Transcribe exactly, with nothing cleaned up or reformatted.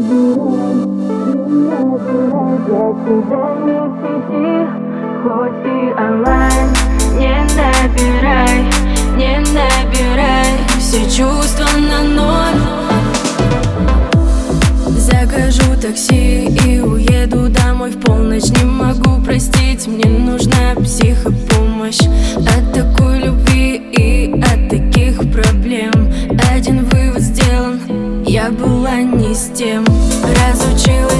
хоть и онлайн. Не набирай, не набирай, все чувства на ноль. Закажу такси и уеду домой в полночь. Не могу простить, мне нужна психопомощь. От такой любви и от таких проблем один вывод сделан: я была не с тем. Разучилась